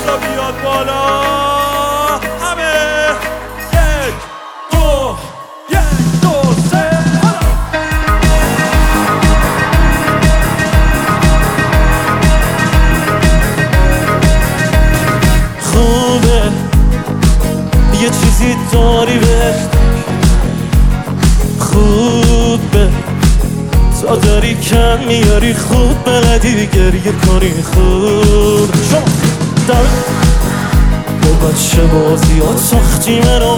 دستا بیاد بالا همه. یک دو سه خوبه یه چیزی داری بهش، خوبه تا داری کم میاری، خوب بلدی گریه کنی، خوب در با بچه بازیات ساختی منو،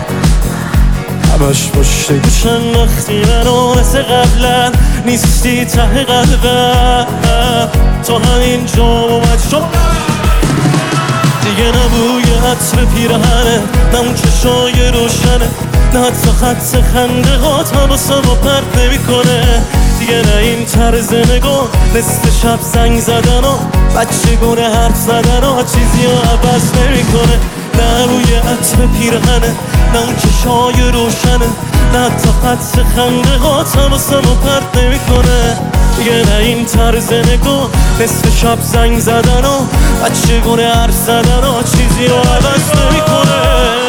همش پشت گوشم وقتی منو، مثل قبلا نیستی ته قلبم، تا همین جا اومد شد دیگه نه بوی عطر پیرهنه، نه اون چشای روشنه، نه حتی خط خنده هات حواسمو پرت نمیکنه، دیگه نه این طرز نگاه نصف شب زنگ زدن و بچه گونه حرف زدن و چیزی رو عوض نمیکنه، نه بوی عطر پیرهنه، نه اون چشای روشنه، نه حتی خط خنده هات حواسمو پرت نمیکنه، دیگه نه این طرز نگاه نصف شب زنگ زدن و بچه گونه حرف زدن و چیزی رو عوض نمیکنه.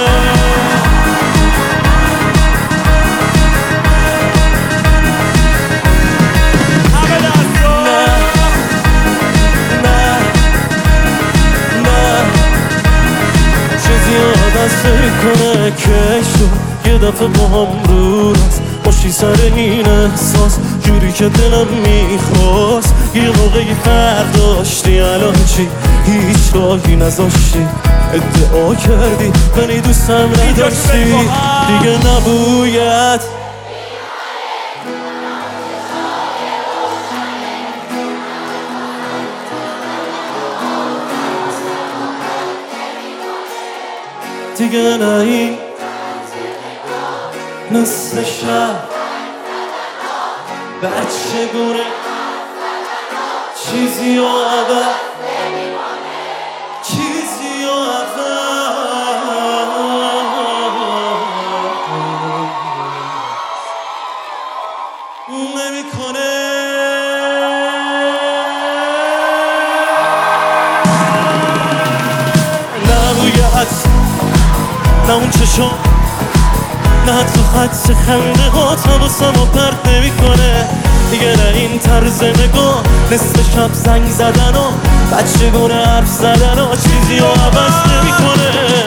کنه کشو یه دفعه با هم رو راست باشی سر این احساس، جوری که دلم میخواست، یه موقعی فرق داشتی الان چی؟ هیچ راهی نذاشتی، ادعا کردی منی دوستم نداشتی، دیگه نباید دیگه نه این نصف شب بچه گونه چیزی و عوض چیزی و عوض نمیکنه. نه اون چشم، نه حتی خط خنده هات حواسمو پرت نمیکنه، دیگه نه این طرز نگاه نصف شب زنگ زدن و بچه گونه حرف زدن و چیزی رو عوض نمیکنه.